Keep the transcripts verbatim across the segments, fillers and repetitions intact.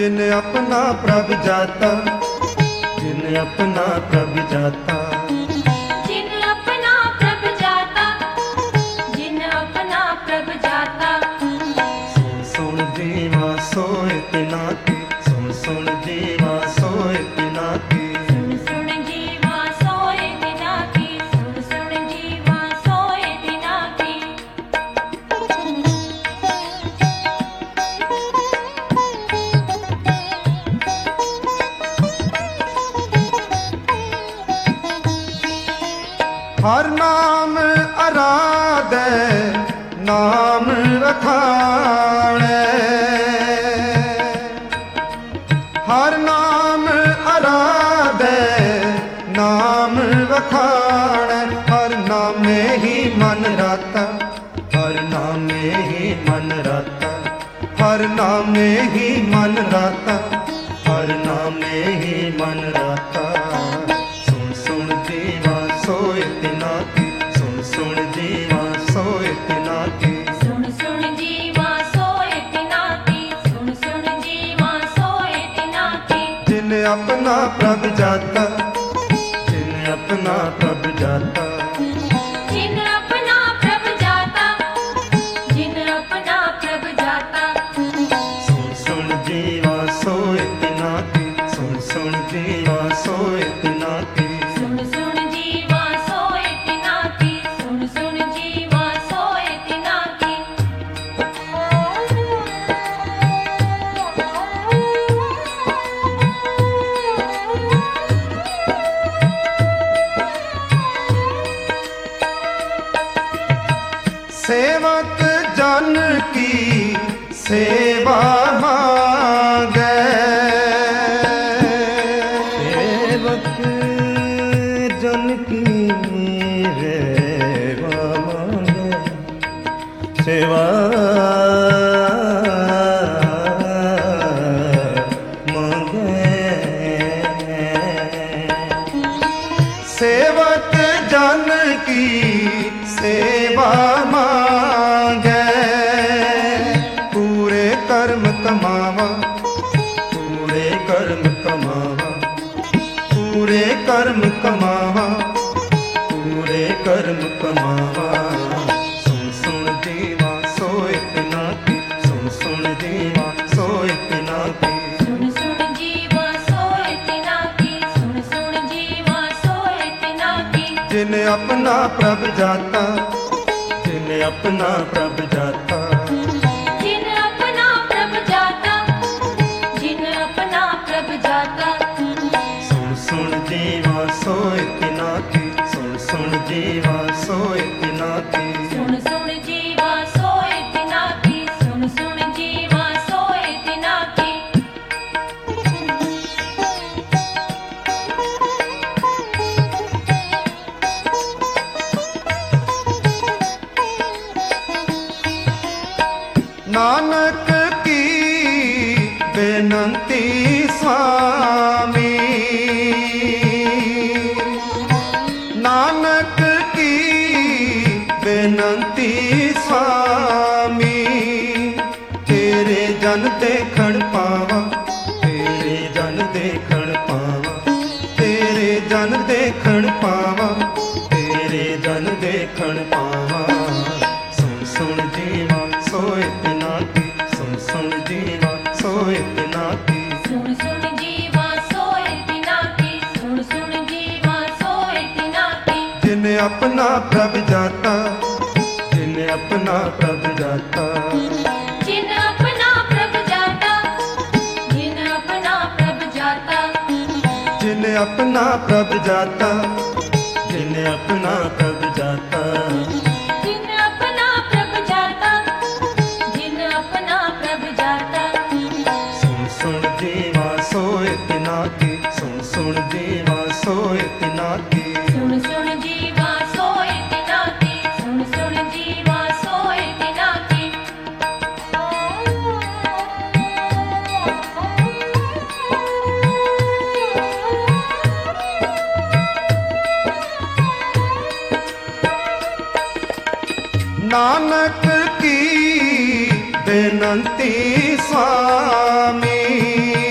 जिन अपना प्रभ जाता, जिन अपना प्रभ जाता, जिन अपना प्रभ जाता, जिन अपना प्रभ जाता। सुन सुन जीवा सोए तिना की, सुन सुन जीवा सोए तिना की। सुन सुन जीवा सोए तिना की, सुन सुन जीवा सोए तिना की। हर नाम आराधे नाम वखाणे, हर नाम आराधे नाम वखाणे। हर नामे ही मन राता, हर नामे ही मन राता, हर नामे ही मन राता, हर नामे ही मन राता। सुन सुन जीवा सोए तिना की, सुन सुन जीवा सोए तिना की। सुन सुन जीवा सोए तिना की, सुन सुन जीवा सोए तिना की। जिन अपना प्रभ जाता, जिन अपना प्रभ जाता, जिन अपना प्रभ जाता, जिन अपना प्रभ जाता। सुन सुन जीवा सोए तिना की, सुन सुन जीवा सोए तिना की। सुन सुन जीवा सोए तिना की, सुन सुन जीवा सोए तिना की। सेवक जन की सेवा मांगे, सेवक जन की सेवा मांगे, सेवा मांगे। सेवक जन की सेवा मांगे, पूरे कर्म कमावा, पूरे कर्म कमावा, पूरे कर्म कमावा, पूरे कर्म कमावा। सुन सुन जीवा सोए तिना की, सुन सुन जीवा सोए तिना की। सुन सुन जीवा सोए तिना की, सुन सुन जीवा सोए तिना की। जिन अपना प्रभ जाता, जिन अपना प्रभ जाता, जिन अपना प्रभ जाता, जिन अपना प्रभ जाता। सुन सुन जीवा सोए तिना की, सुन सुन जीवा सोए तिना की। सुन सुन जीवा सोए तिना की, सुन सुन जीवा सोए तिना की। नानक की बेनंती स्वामी, नानक की बेनंती स्वामी। तेरे जन देखण पावा, तेरे जन देखण पावा, तेरे जन देखण पावा, तेरे जन देखण पावा। सुन सुन जीवा सोए तिना की, सुन सुन जीवा सोए तिना की। सुन सुन जीवा सोए तिना की, सुन सुन जीवा सोए तिना की। जिन अपना प्रभ जाता, जिन अपना प्रभ जाता, जिन अपना प्रभ जाता, जिन अपना प्रभ जाता। जिन अपना प्रभ जाता, जिन अपना प्रभ जाता। जिन अपना प्रभ जाता, जिन अपना प्रभ जाता। सुन सुन जीवा सोए तिना की, सुन सुन जीवा सोए तिना की। सुन सुन जीवा सोए तिना की, सुन सुन जीवा सोए तिना की। नानक की बेनंती स्वामी,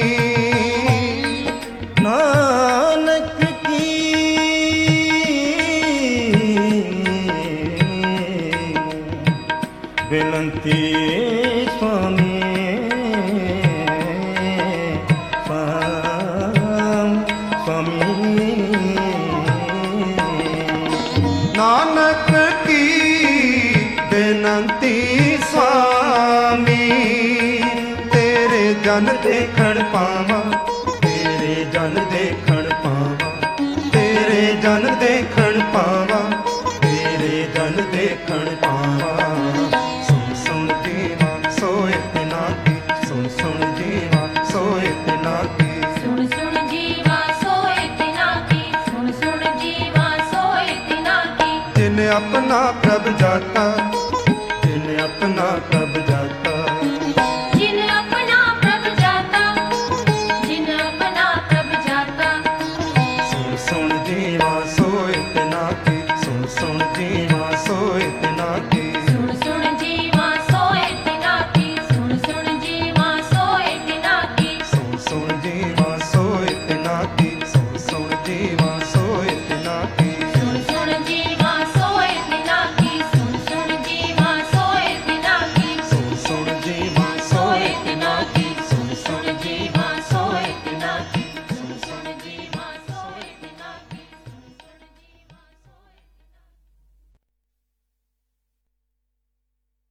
जन देखण पावा, तेरे जन देखण पावा, तेरे जन देखण पावा, तेरे जन देखण पावा। सुन सुन जीवा सोए तिना की, सुन सुन जीवा सोए तिना की। सुन सुन जीवा सोए तिना की, सुन सुन जीवा सोए तिना की। जिन अपना प्रभ जाति